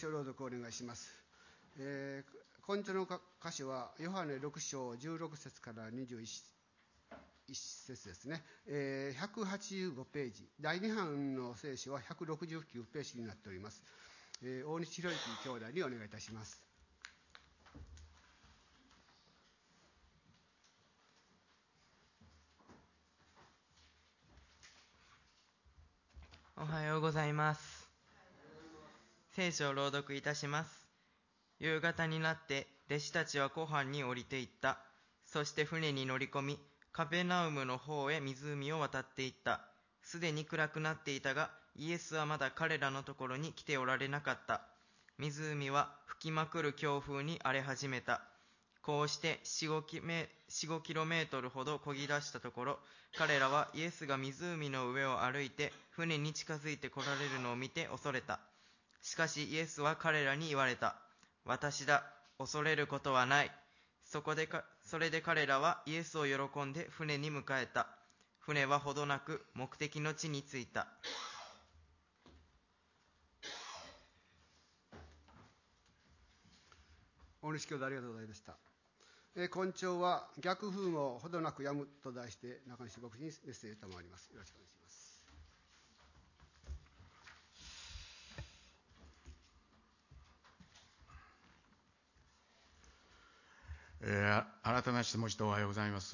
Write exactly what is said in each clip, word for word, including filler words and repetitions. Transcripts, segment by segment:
章朗読をお願いします。えー、今朝の箇所はヨハネろく章じゅうろく節からにじゅういち節ですね。えー、ひゃくはちじゅうごページ、だいに版の聖書はひゃくろくじゅうきゅうページになっております。えー、大西博之兄弟にお願いいたします。 おはようございます。聖書を朗読いたします。夕方になって弟子たちは湖畔に降りていった。そして船に乗り込み、カペナウムの方へ湖を渡っていった。すでに暗くなっていたが、イエスはまだ彼らのところに来ておられなかった。湖は吹きまくる強風に荒れ始めた。こうしてよん、ごキロメートルほど漕ぎ出したところ、彼らはイエスが湖の上を歩いて船に近づいて来られるのを見て恐れた。しかしイエスは彼らに言われた。私だ、恐れることはない。そこでか、それで彼らはイエスを喜んで船に迎えた。船はほどなく目的の地に着いた。 大西兄弟ありがとうございました。えー、今朝は逆風もほどなく止むと題して中西牧師にメッセージを賜ります。よろしくお願いします。 えー、改めましてもう一度おはようございます。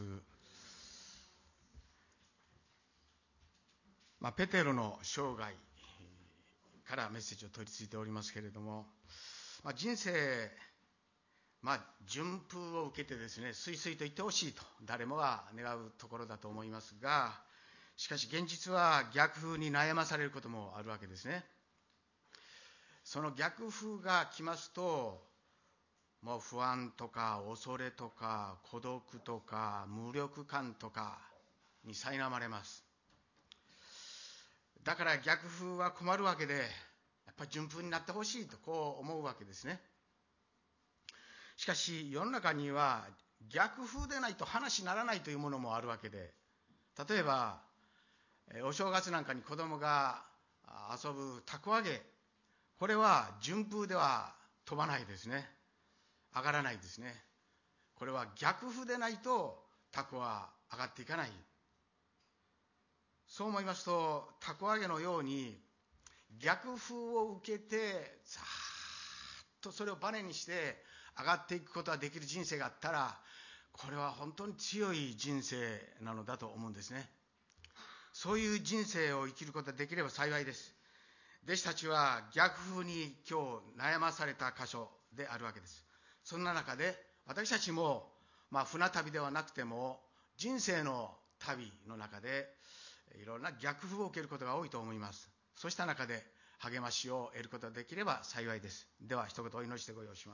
まあ、ペテロの生涯からメッセージを取り付いておりますけれども、まあ、人生、まあ、順風を受けてですね、すいすいと言ってほしいと誰もが願うところだと思いますが、しかし現実は逆風に悩まされることもあるわけですね。その逆風が来ますと、もう不安とか恐れとか孤独とか無力感とかに苛まれます。だから逆風は困るわけで、やっぱり順風になってほしいとこう思うわけですね。しかし世の中には逆風でないと話にならないというものもあるわけで、例えばお正月なんかに子供が遊ぶたこ揚げ、これは順風では飛ばないですね。上がらないですね。これは逆風でないとタコは上がっていかない。そう思いますと、たこ揚げのように逆風を受けてざーっとそれをバネにして上がっていくことができる人生があったら、これは本当に強い人生なのだと思うんですね。そういう人生を生きることができれば幸いです。弟子たちは逆風に今日悩まされた箇所であるわけです。そんな中で私たちも、まあ、船旅ではなくても人生の旅の中でいろんな逆風を受けることが多いと思います。そうした中で励ましを得ることができれば幸いです。では一言お祈りしてご用意します。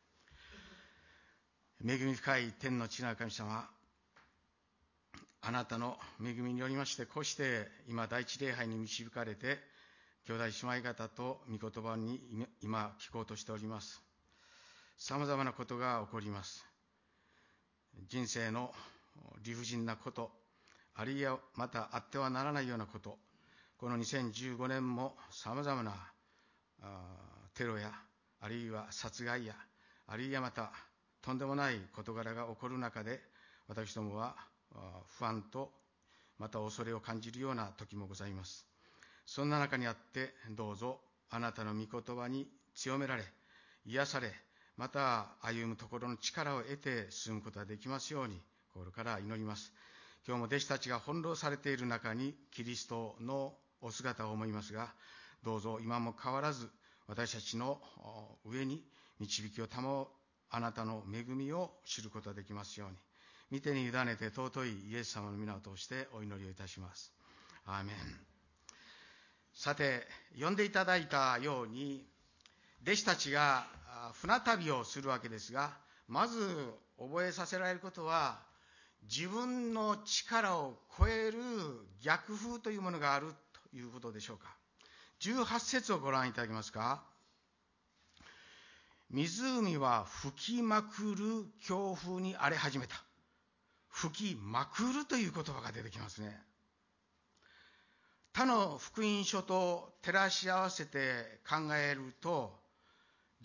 恵み深い天の父なる神様、あなたの恵みによりましてこうして今第一礼拝に導かれて兄弟姉妹方と御言葉に今聞こうとしております。さまざまなことが起こります。人生の理不尽なこと、あるいはまたあってはならないようなこと、このにせんじゅうごねんもさまざまなテロや、あるいは殺害や、あるいはまたとんでもない事柄が起こる中で、私どもは不安とまた恐れを感じるような時もございます。そんな中にあって、どうぞあなたの御言葉に強められ、癒され、また歩むところの力を得て進むことができますように心から祈ります。今日も弟子たちが翻弄されている中にキリストのお姿を思いますが、どうぞ今も変わらず私たちの上に導きを賜うあなたの恵みを知ることができますように、御手に委ねて尊いイエス様の皆を通してお祈りをいたします。アーメン。さて、読んでいただいたように弟子たちが船旅をするわけですが、まず覚えさせられることは、自分の力を超える逆風というものがあるということでしょうか。じゅうはち節をご覧いただけますか。湖は吹きまくる強風に荒れ始めた。吹きまくるという言葉が出てきますね。他の福音書と照らし合わせて考えると、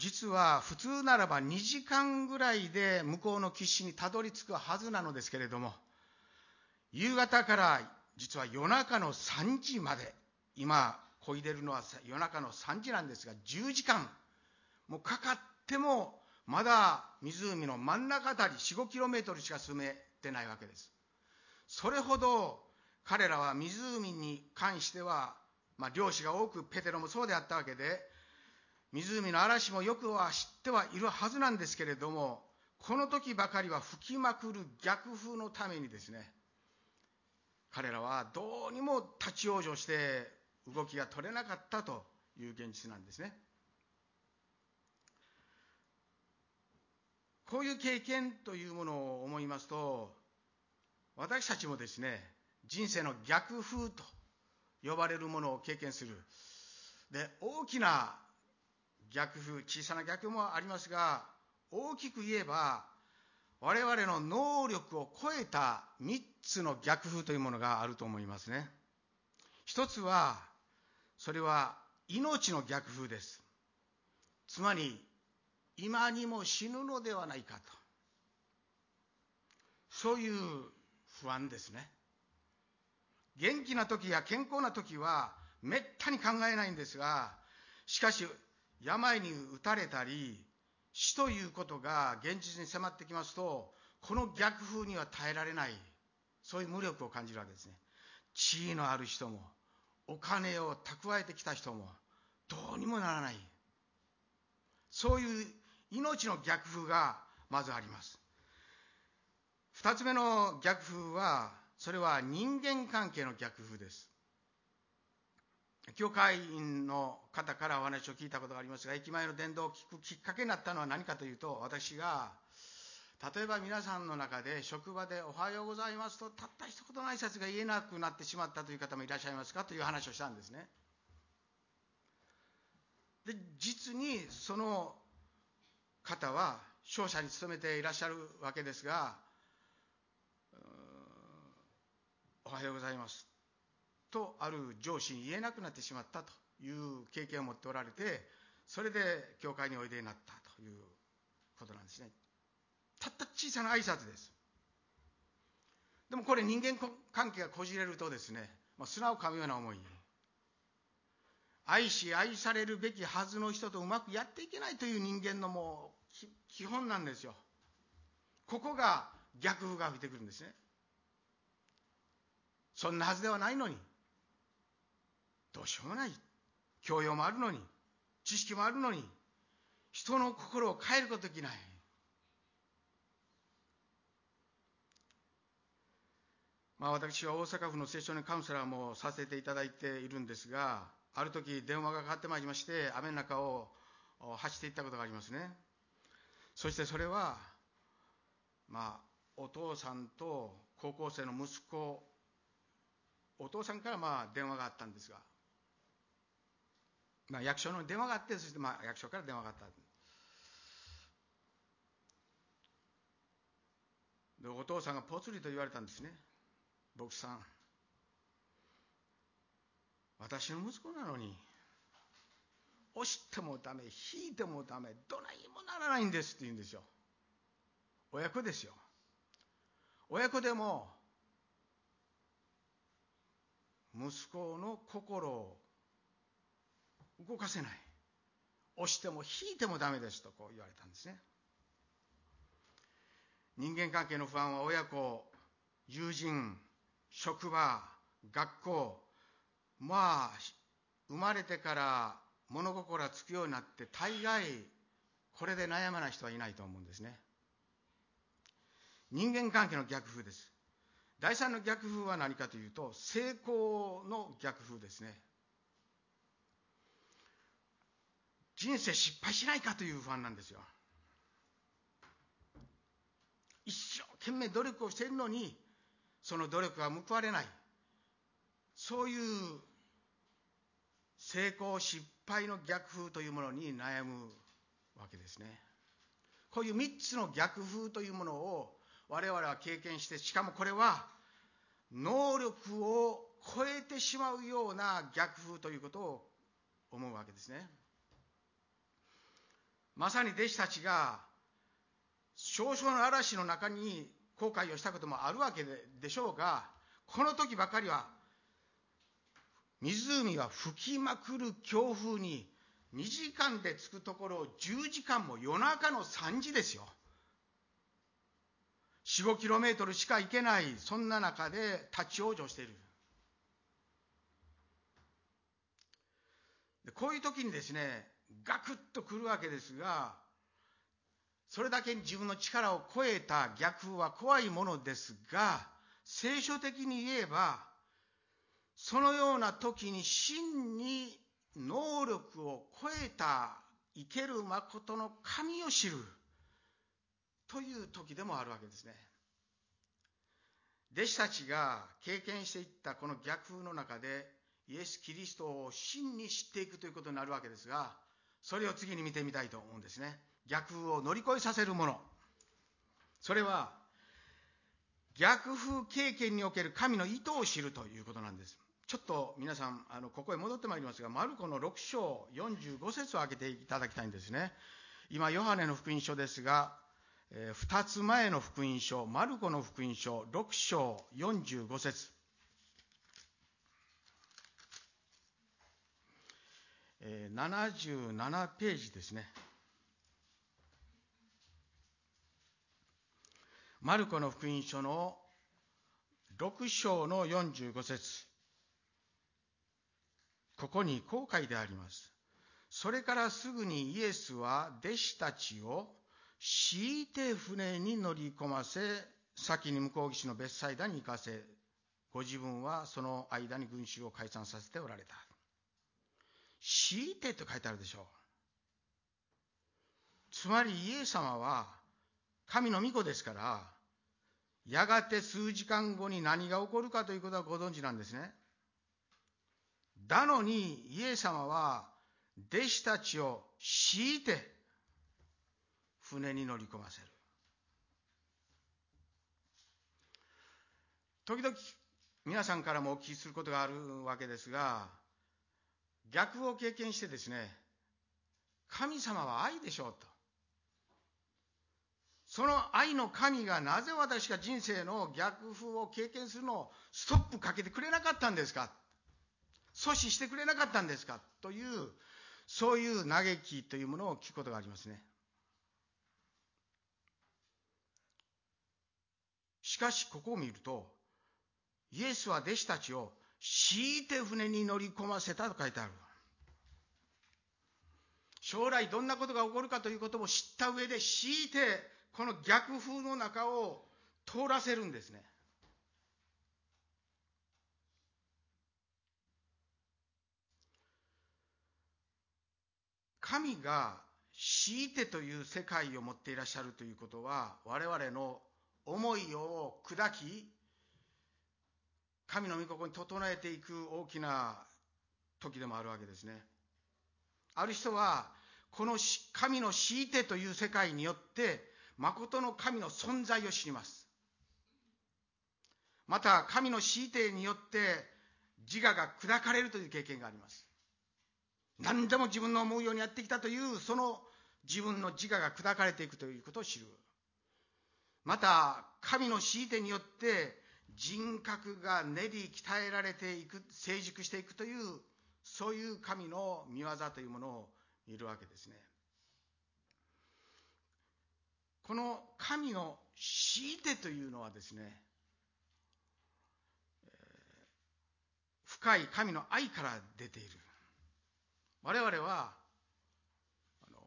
実は普通ならばにじかんぐらいで向こうの岸にたどり着くはずなのですけれども、夕方から実は夜中のさんじまで、今漕いでるのは夜中のさんじなんですが、じゅうじかんもうかかってもまだ湖の真ん中あたり よん、ごキロメートルしか進めてないわけです。それほど彼らは湖に関しては、まあ、漁師が多く、ペテロもそうであったわけで、湖の嵐もよくは知ってはいるはずなんですけれども、この時ばかりは吹きまくる逆風のためにですね、彼らはどうにも立ち往生して動きが取れなかったという現実なんですね。こういう経験というものを思いますと、私たちもですね、人生の逆風と呼ばれるものを経験する。で、大きな逆風、小さな逆風もありますが、大きく言えば我々の能力を超えたみっつの逆風というものがあると思いますね。一つは、それは命の逆風です。つまり、今にも死ぬのではないかと、そういう不安ですね。元気な時や健康な時はめったに考えないんですが、しかし病に打たれたり死ということが現実に迫ってきますと、この逆風には耐えられない、そういう無力を感じるわけですね。地位のある人もお金を蓄えてきた人もどうにもならない、そういう命の逆風がまずあります。二つ目の逆風は、それは人間関係の逆風です。教会員の方からお話を聞いたことがありますが、駅前の伝道を聞くきっかけになったのは何かというと、私が例えば皆さんの中で職場でおはようございますとたった一言の挨拶が言えなくなってしまったという方もいらっしゃいますかという話をしたんですね。で、実にその方は商社に勤めていらっしゃるわけですが、おはようございますとある上司に言えなくなってしまったという経験を持っておられて、それで教会においでになったということなんですね。たった小さな挨拶です。でもこれ人間関係がこじれるとですね、まあ、砂を噛むような思い、愛し愛されるべきはずの人とうまくやっていけないという人間のもう基本なんですよ。ここが逆風が吹いてくるんですね。そんなはずではないのに、どうしようもない、教養もあるのに、知識もあるのに、人の心を変えることできない。まあ、私は大阪府の青少年カウンセラーもさせていただいているんですが、ある時電話がかかってまいりまして、雨の中を走っていったことがありますね。そしてそれは、まあ、お父さんと高校生の息子、お父さんからまあ電話があったんですが、まあ、役所の電話があって、そしてまあ役所から電話があった。で、お父さんがぽつりと言われたんですね。僕さん、私の息子なのに押してもダメ、引いてもダメ、どないもならないんですって言うんですよ。親子ですよ。親子でも息子の心を動かせない、押しても引いてもダメですとこう言われたんですね。人間関係の不安は親子、友人、職場、学校、まあ生まれてから物心がつくようになって大概これで悩まない人はいないと思うんですね。人間関係の逆風です。第三の逆風は何かというと、成功の逆風ですね。人生失敗しないかという不安なんですよ。一生懸命努力をしているのにその努力が報われない、そういう成功失敗の逆風というものに悩むわけですね。こういうみっつの逆風というものを我々は経験して、しかもこれは能力を超えてしまうような逆風ということを思うわけですね。 まさに弟子たちが少々の嵐の中に航海をしたこともあるわけでしょうが、この時ばかりは湖が吹きまくる強風ににじかんで着くところをじゅうじかんも、夜中のさんじですよ。よん、ごキロメートルしか行けない、そんな中で立ち往生している。でこういう時にですね、ガクッとくるわけですが、それだけに自分の力を超えた逆風は怖いものですが、聖書的に言えば、そのような時に真に能力を超えた生ける誠の神を知るという時でもあるわけですね。弟子たちが経験していったこの逆風の中で、イエス・キリストを真に知っていくということになるわけですが、それを次に見てみたいと思うんですね。逆風を乗り越えさせるもの。それは、逆風経験における神の意図を知るということなんです。ちょっと皆さん、あのここへ戻ってまいりますが、マルコのろく章よんじゅうご節を開けていただきたいんですね。今、ヨハネの福音書ですが、えー、ふたつまえの福音書、マルコの福音書ろく章よんじゅうご節。えー、ななじゅうななページですね。マルコの福音書のろく章のよんじゅうご節。ここにこう書いてあります。それからすぐにイエスは弟子たちを強いて船に乗り込ませ、先に向こう岸のベツサイダに行かせ、ご自分はその間に群衆を解散させておられた。強いてと書いてあるでしょう。つまりイエス様は神の御子ですから、やがて数時間後に何が起こるかということはご存知なんですね。だのにイエス様は弟子たちを強いて船に乗り込ませる。時々皆さんからもお聞きすることがあるわけですが、逆を経験してですね、神様は愛でしょうと。その愛の神がなぜ私が人生の逆風を経験するのをストップかけてくれなかったんですか、阻止してくれなかったんですかという、そういう嘆きというものを聞くことがありますね。しかしここを見ると、イエスは弟子たちを強いて船に乗り込ませたと書いてある。将来どんなことが起こるかということも知った上で強いてこの逆風の中を通らせるんですね。神が強いてという世界を持っていらっしゃるということは、我々の思いを砕き、神の御心に整えていく大きな時でもあるわけですね。ある人はこの神の強いてという世界によって誠の神の存在を知ります。また神の強いてによって自我が砕かれるという経験があります。何でも自分の思うようにやってきたというその自分の自我が砕かれていくということを知る。また神の強いてによって人格が練り鍛えられていく、成熟していくという、そういう神の御業というものを見るわけですね。この神の強いてというのはですね、深い神の愛から出ている。我々はあの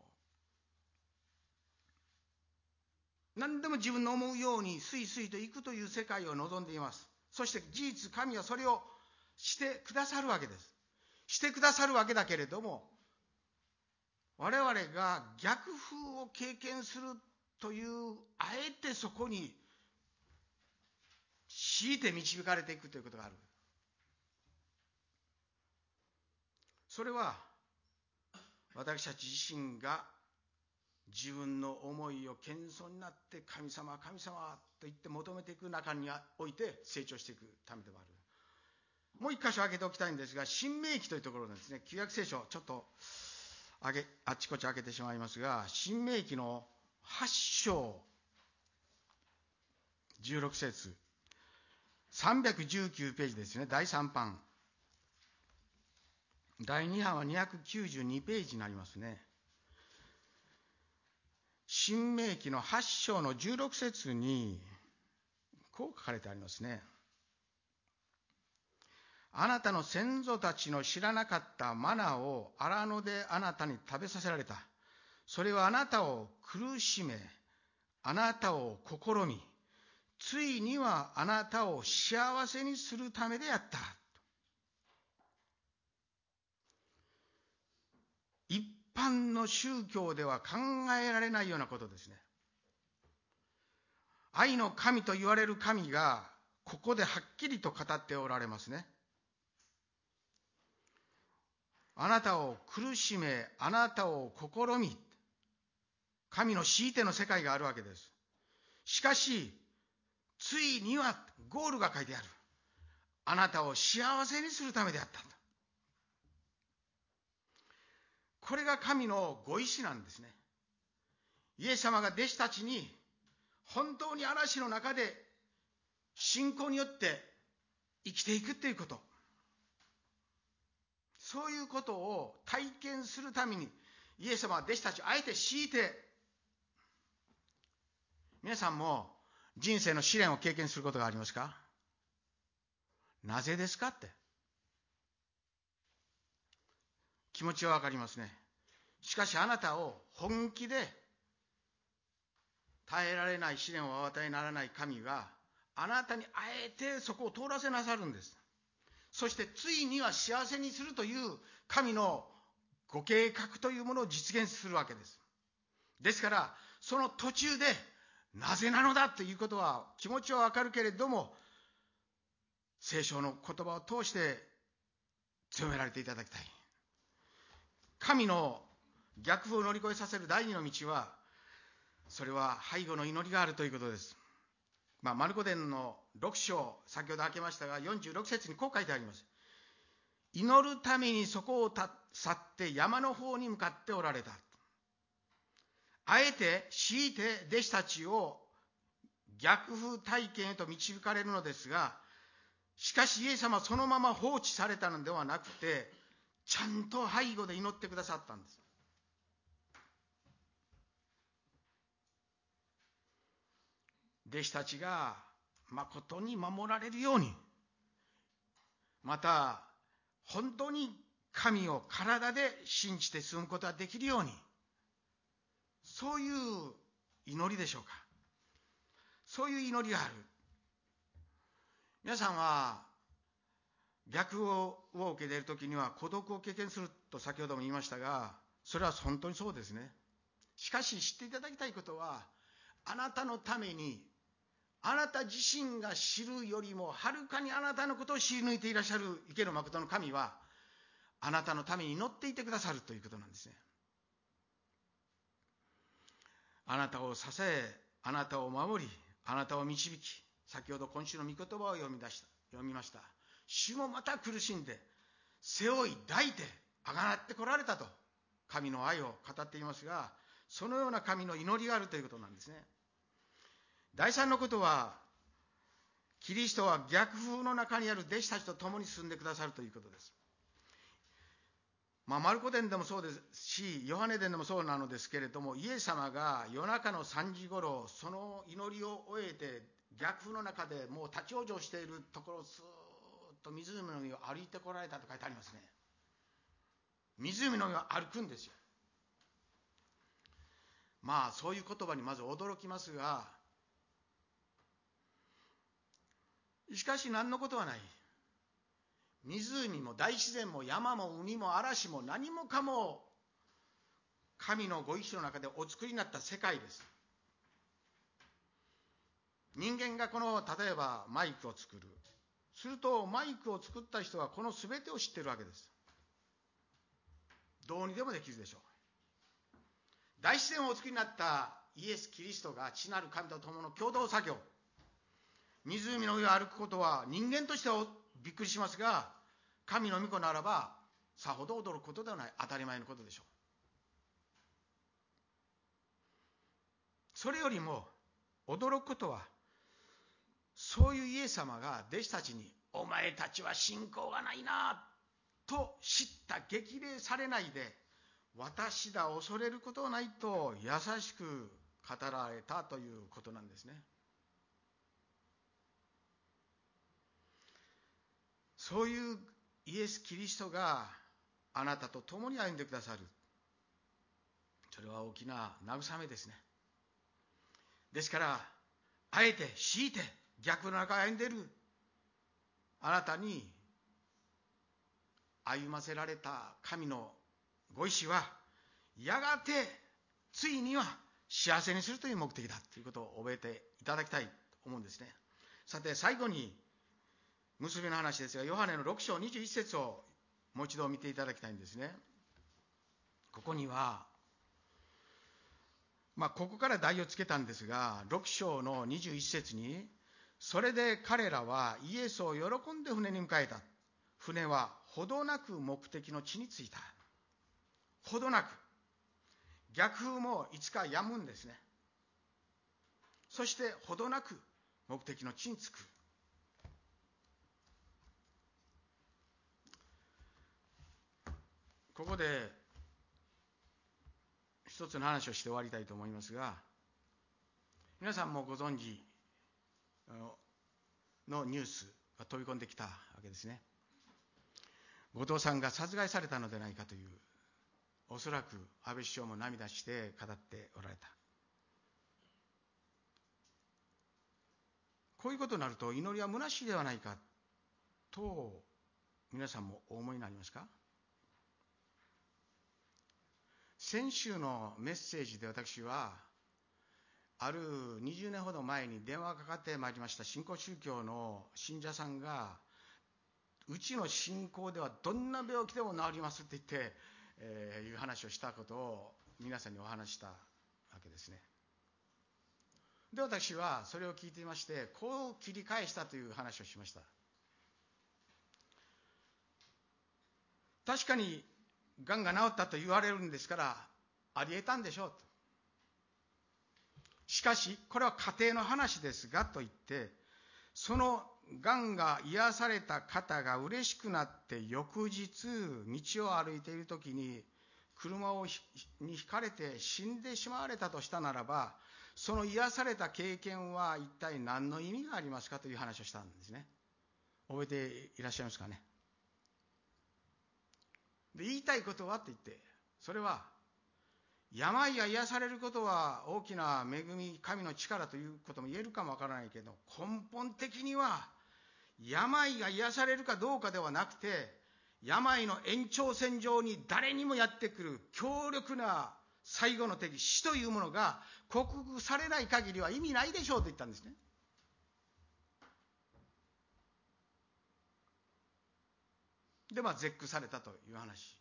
何でも自分の思うようにスイスイといくという世界を望んでいます。そして事実神はそれをしてくださるわけです。してくださるわけだけれども、我々が逆風を経験するという、あえてそこに強いて導かれていくということがある。それは私たち自身が自分の思いを謙遜になって神様神様と言って求めていく中において成長していくためでもある。もう一箇所開けておきたいんですが、新明記というところですね。旧約聖書ちょっとあげあちこち開けてしまいますが、新明記のはち章じゅうろく節、さんびゃくじゅうきゅうページですね。だいさん版、だいに版はにひゃくきゅうじゅうにページになりますね。新明記のはち章のじゅうろく節にこう書かれてありますね。あなたの先祖たちの知らなかったマナを荒野であなたに食べさせられた。それはあなたを苦しめ、あなたを試み、ついにはあなたを幸せにするためであった。一般の宗教では考えられないようなことですね。愛の神と言われる神がここではっきりと語っておられますね。あなたを苦しめ、あなたを試み、神の強いての世界があるわけです。しかしついにはゴールが書いてある。あなたを幸せにするためであった。これが神のご意志なんですね。イエス様が弟子たちに本当に嵐の中で信仰によって生きていくということ、そういうことを体験するためにイエス様は弟子たちをあえて強いて、皆さんも人生の試練を経験することがありますか？なぜですかって。気持ちはわかりますね。しかしあなたを本気で耐えられない試練をお与えにならない神があなたにあえてそこを通らせなさるんです。そしてついには幸せにするという神のご計画というものを実現するわけです。ですからその途中でなぜなのだということは気持ちはわかるけれども、聖書の言葉を通して強められていただきたい。神の逆風を乗り越えさせる第二の道は、それは背後の祈りがあるということです。まあ、マルコ伝のろく章、先ほど開けましたがよんじゅうろく節にこう書いてあります。祈るためにそこを去って山の方に向かっておられた。あえて強いて弟子たちを逆風体験へと導かれるのですが、しかしイエス様はそのまま放置されたのではなくて、ちゃんと背後で祈ってくださったんです。弟子たちが誠に守られるように、また本当に神を体で信じて進むことができるように、そういう祈りでしょうか。そういう祈りがある。皆さんは逆風を受けているときには孤独を経験すると先ほども言いましたが、それは本当にそうですね。しかし知っていただきたいことは、あなたのためにあなた自身が知るよりもはるかにあなたのことを知り抜いていらっしゃる生ける誠の神は、あなたのために祈っていてくださるということなんですね。あなたを支え、あなたを守り、あなたを導き、先ほど今週の御言葉を読み出した読みました。主もまた苦しんで背負い抱いてあがなってこられたと神の愛を語っていますが、そのような神の祈りがあるということなんですね。第三のことは、キリストは逆風の中にある弟子たちと共に進んでくださるということです。まあ、マルコ伝でもそうですし、ヨハネ伝でもそうなのですけれども、イエス様が夜中のさんじ頃、その祈りを終えて逆風の中でもう立ち往生しているところをスーッと湖の上を歩いてこられたと書いてありますね。湖の上を歩くんですよ。まあそういう言葉にまず驚きますが、しかし何のことはない。湖も大自然も山も海も嵐も何もかも神のご意志の中でお作りになった世界です。人間がこの例えばマイクを作る、するとマイクを作った人はこの全てを知っているわけです。どうにでもできるでしょう。大自然をお作りになったイエス・キリストが父なる神と共の共同作業、湖の上を歩くことは人間としてはびっくりしますが、神の御子ならばさほど驚くことではない、当たり前のことでしょう。 それよりも驚くことは、そういうイエス様が弟子たちに、お前たちは信仰がないなと知った激励されないで、私だ恐れることはないと優しく語られたということなんですね。そういうイエス・キリストがあなたと共に歩んでくださる。それは大きな慰めですね。ですから、あえて強いて逆の中を歩んでいるあなたに歩ませられた神のご意志は、やがてついには幸せにするという目的だということを覚えていただきたいと思うんですね。さて最後に結びの話ですが、ヨハネのろく章にじゅういち節をもう一度見ていただきたいんですね。ここには、まあここから題をつけたんですが、ろく章のにじゅういち節に、それで彼らはイエスを喜んで船に迎えた。船はほどなく目的の地に着いた。ほどなく。逆風もいつか止むんですね。そしてほどなく目的の地に着く。ここで一つの話をして終わりたいと思いますが、皆さんもご存知のニュースが飛び込んできたわけですね。後藤さんが殺害されたのではないかという、おそらく安倍首相も涙して語っておられた。こういうことになると祈りは虚しいではないかと皆さんもお思いになりますか？先週のメッセージで私は、あるにじゅうねんほど前に電話がかかってまいりました新興宗教の信者さんが、うちの信仰ではどんな病気でも治りますって言って、えー、いう話をしたことを皆さんにお話したわけですね。で、私はそれを聞いていまして、こう切り返したという話をしました。確かにがんが治ったと言われるんですから、あり得たんでしょうと。しかし、これは家庭の話ですがと言って、そのがんが癒された方が嬉しくなって翌日、道を歩いているときに、車をにひかれて死んでしまわれたとしたならば、その癒された経験は一体何の意味がありますかという話をしたんですね。覚えていらっしゃいますかね。で、言いたいことはと言って、それは、病が癒されることは大きな恵み、神の力ということも言えるかもわからないけど、根本的には、病が癒されるかどうかではなくて、病の延長線上に誰にもやってくる強力な最後の敵、死というものが克服されない限りは意味ないでしょうと言ったんですね。で、まあ、絶句されたという話。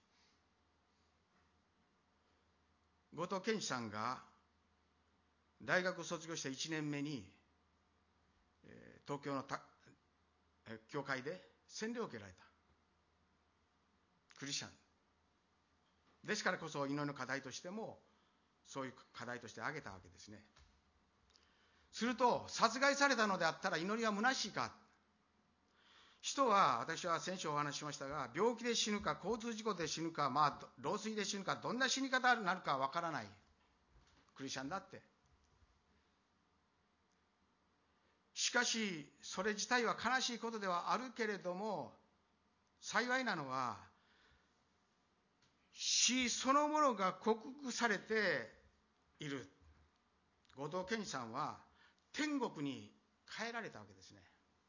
後藤健一さんが大学を卒業したいちねんめに、えー、東京のた、えー、教会で洗礼を受けられた。クリスチャン。ですからこそ祈りの課題としても、そういう課題として挙げたわけですね。すると、殺害されたのであったら祈りは虚しいか。人は、私は先週お話ししましたが、病気で死ぬか、交通事故で死ぬか、まあ、老衰で死ぬか、どんな死に方になるかわからない。クリスチャンだって。しかし、それ自体は悲しいことではあるけれども、幸いなのは、死そのものが克服されている。後藤健二さんは、天国に帰られたわけですね。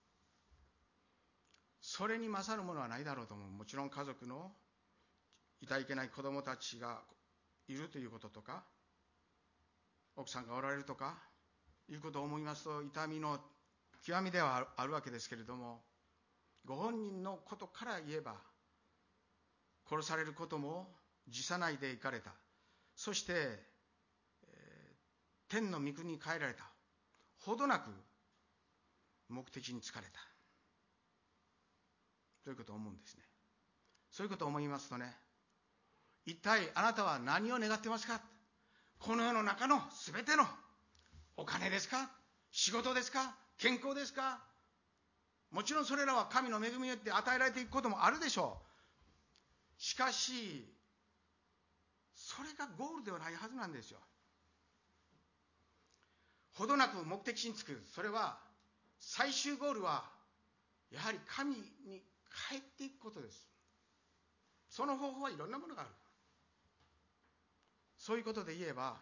それに勝るものはないだろうと思う。もちろん家族のいたいけない子供たちがいるということとか、奥さんがおられるとかいうことを思いますと、痛みの極みではあるわけですけれども、ご本人のことから言えば、殺されることも辞さないで行かれた。そして、えー、天の御国に帰られた。ほどなく目的に疲れた。ということを思うんですね。そういうことを思いますとね、一体あなたは何を願ってますか？この世の中のすべてのお金ですか、仕事ですか、健康ですか。もちろんそれらは神の恵みによって与えられていくこともあるでしょう。しかしそれがゴールではないはずなんですよ。ほどなく目的地に着く、それは最終ゴールはやはり神に帰っていくことです。その方法はいろんなものがある。そういうことで言えば、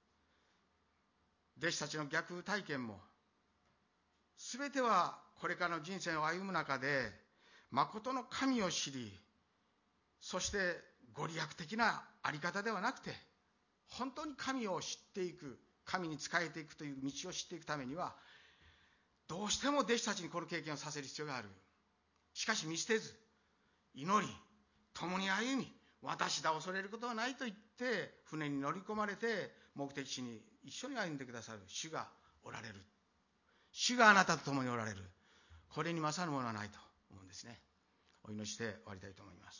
弟子たちの逆体験も全てはこれからの人生を歩む中で誠の神を知り、そしてご利益的なあり方ではなくて、本当に神を知っていく、神に仕えていくという道を知っていくためには、どうしても弟子たちにこの経験をさせる必要がある。しかし見捨てず、祈り、共に歩み、私だ恐れることはないと言って船に乗り込まれて目的地に一緒に歩んでくださる主がおられる。主があなたと共におられる。これに勝るものはないと思うんですね。お祈りして終わりたいと思います。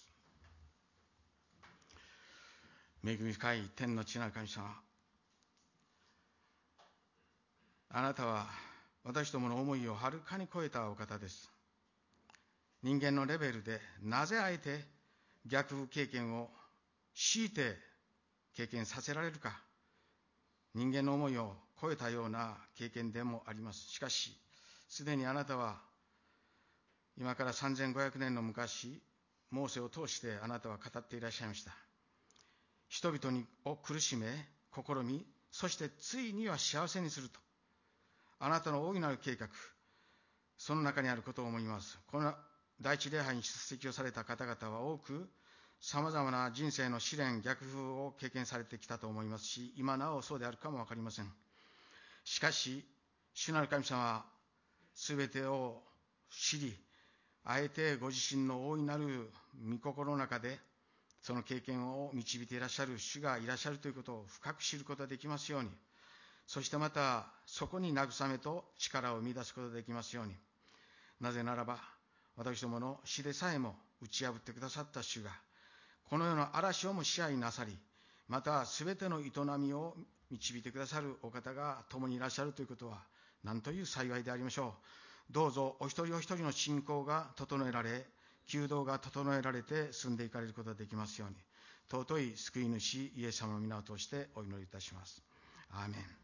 恵み深い天の父なる神様、あなたは私どもの思いをはるかに超えたお方です。人間のレベルでなぜあえて逆経験を強いて経験させられるか、人間の思いを超えたような経験でもあります。しかしすでにあなたは今からさんぜんごひゃくねんの昔、モーセを通してあなたは語っていらっしゃいました。人々にを苦しめ試み、そしてついには幸せにすると、あなたの大いなる計画、その中にあることを思います。この第一礼拝に出席をされた方々は多くさまざまな人生の試練、逆風を経験されてきたと思いますし、今なおそうであるかも分かりません。しかし主なる神様はすべてを知り、あえてご自身の大いなる御心の中でその経験を導いていらっしゃる主がいらっしゃるということを深く知ることができますように、そしてまたそこに慰めと力を生み出すことができますように。なぜならば私どもの死でさえも打ち破ってくださった主がこの世の嵐をも支配なさり、またすべての営みを導いてくださるお方が共にいらっしゃるということは何という幸いでありましょう。どうぞお一人お一人の信仰が整えられ、弓道が整えられて進んでいかれることができますように、尊い救い主イエス様の皆を通してお祈りいたします。アーメン。